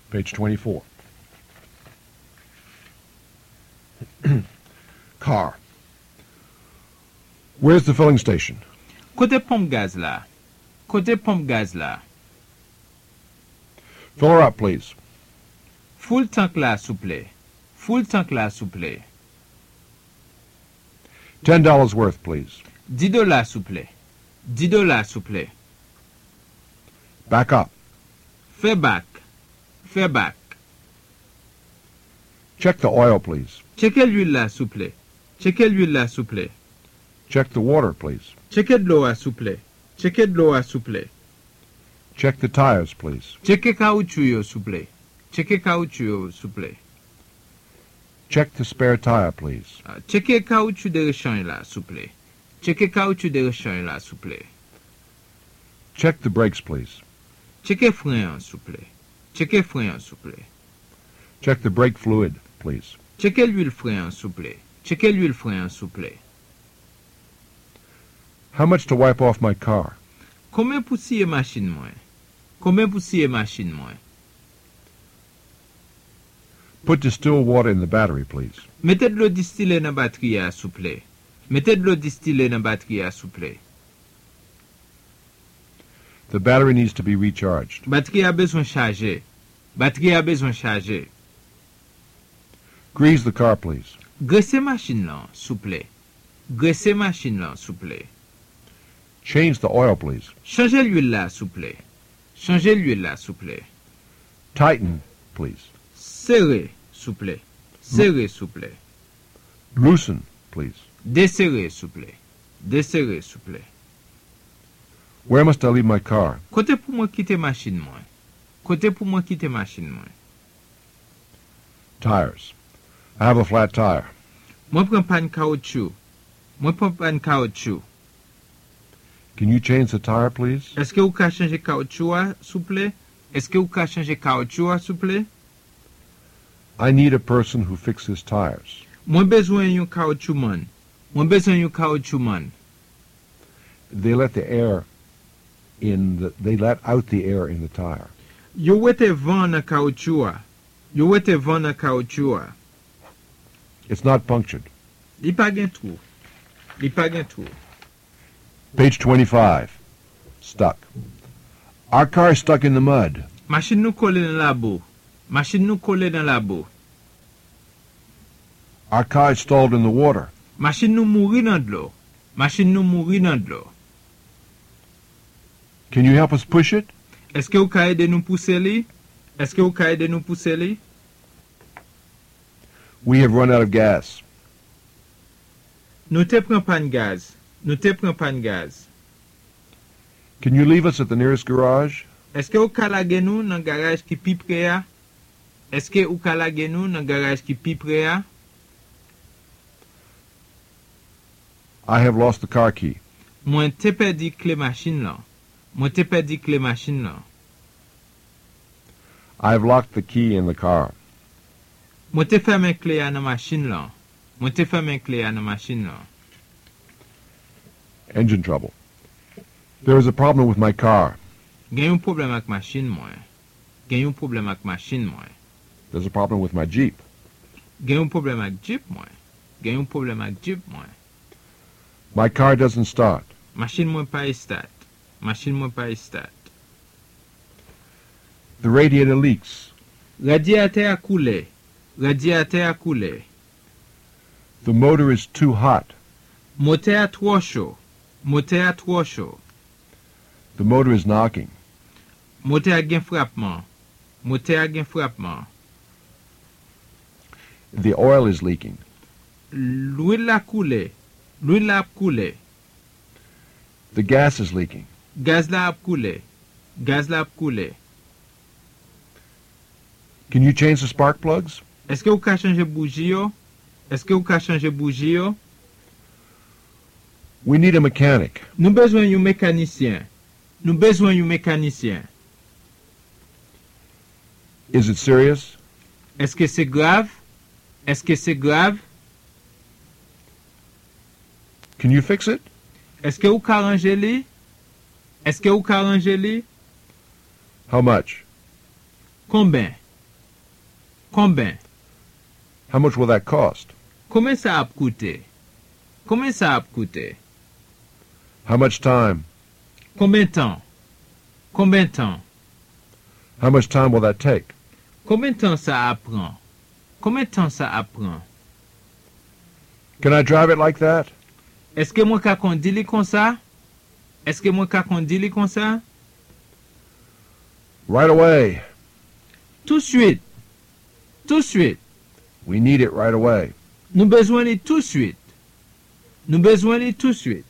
Page 24. Car. Where's the filling station? Kote pompe gaz la. Kote pompe gaz la. Fill her up, please. Full tank la, souple. Full tank la, souple. $10 worth, please. $10, souple. $10, souple. Back up. Fais back. Fais back. Check the oil, please. Checkez l'huile la, souple. Checkez l'huile la, souple. Check the water, please. Checkez de l'eau à souple. Checkez de l'eau à souple. Check the tires, please. Checkez caoutchouc yo, souple. Checkez caoutchouc yo, souple. Check the spare tire, please. Checkez caoutchouc de rechange la, souple. Checkez caoutchouc de rechange la, souple. Check the brakes, please. Checkez frein, souple. Checkez frein, souple. Check the brake fluid, please. Checkez l'huile frein, souple. Checkez l'huile frein, souple. How much to wipe off my car? Combien pour scier machine moi? Combien pour scier machine moi? Put distilled water in the battery, please. Mettez de l'eau distillée dans batterie, souple. Mettez de l'eau distillée dans batterie, souple. The battery needs to be recharged. Batterie a besoin charger. Batterie a besoin charger. Grease the car, please. Graissez machine là, souple. Graissez machine là, souple. Change the oil, please. Changez l'huile là, souple. Changez l'huile là, souple. Tighten, please. Serrez, souple. Serrez, souple. Loosen, please. Desserrez, souple. Desserrez, souple. Where must I leave my car? Côté pour moi quitter machine moi. Côté pour moi quitter machine moi. Tires. I have a flat tire. Moi prends panne caoutchouc. Moi prends panne caoutchouc. Can you change the tire, please? Est-ce que vous pouvez changer caoutchouc, s'il vous plaît? Est-ce que vous pouvez changer caoutchouc, s'il vous plaît? I need a person who fixes tires. Moi besoin yon caoutchouc man. Moi besoin yon caoutchouc man. They let out the air in the tire. Yo wete vent nan caoutchouc. Yo wete vent nan caoutchouc. It's not punctured. Li pa gen trou. Li pa gen trou. Page 25. Stuck. Our car is stuck in the mud. Machine nou kole nan la boue. Machine nou kole nan la boue. Our car is stalled in the water. Machine nou mouri nan d'lo. Machine nou mouri nan d'lo. Can you help us push it? Est-ce que vous pouvez aider nous pousser li? Est-ce que vous pouvez aider nous pousser li? We have run out of gas. Nous te pren pan gaz. Nous te pren pan gaz. Can you leave us at the nearest garage? Est-ce que vous pouvez lage nous dans garage qui pi près ya? Est-ce que vous pouvez lage nous dans garage qui pi près ya? I have lost the car key. Moi te perdi clé machine là. Moi te perdi clé machine là. I have locked the key in the car. Moi te fermé clé ya dans machine là. Moi te fermé clé ya dans machine là. Engine trouble. There is a problem with my car. Gen yon problème avec machine moi. Gen yon problème avec machine moi. There's a problem with my Jeep. Gen yon problème avec Jeep moi. Gen yon problème avec Jeep moi. My car doesn't start. Machine moi pas start. Machine moi pas start. The radiator leaks. Radiateur a coulé. Radiateur a coulé. The motor is too hot. Moteur trop chaud. Moteur trop chaud. The motor is knocking. Moteur gen frappement. Moteur gen frappement. The oil is leaking. L'huile a coulé. L'huile a coulé. The gas is leaking. Gaz la a coulé. Gaz la a coulé. Can you change the spark plugs? Est-ce que vous pouvez changer bougie yo? Est-ce que vous pouvez changer bougie yo? We need a mechanic. Nous besoin yon mécanicien. Nous besoin yon mécanicien. Is it serious? Est-ce que c'est grave? Est-ce que c'est grave? Can you fix it? Est-ce que vous pouvez arranger li? Est-ce que vous pouvez arranger li? How much? Combien? Combien? How much will that cost? Combien ça a coûté? Combien ça a coûté? How much time? Combien de temps? Combien de temps? How much time will that take? Combien de temps ça apprend? Combien de temps ça apprend? Can I drive it like that? Est-ce que moi ka conduire comme ça? Est-ce que moi ka conduire comme ça? Right away. Tout de suite. Tout de suite. We need it right away. Nous besoin de tout de suite. Nous besoin de tout de suite.